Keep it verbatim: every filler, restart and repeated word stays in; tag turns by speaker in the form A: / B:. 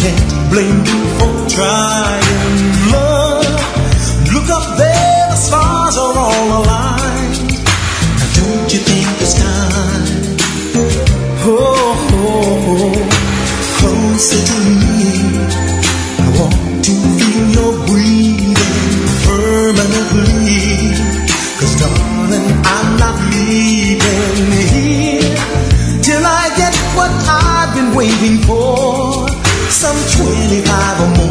A: can't blame you for trying, love. Look up there, the stars are all aligned. Now don't you think it's time? Oh, oh, oh, closer to me. I want to feel your breathing permanently. 'Cause darling, I'm not leaving here till I get what I've been waiting for. Some twenty-five or more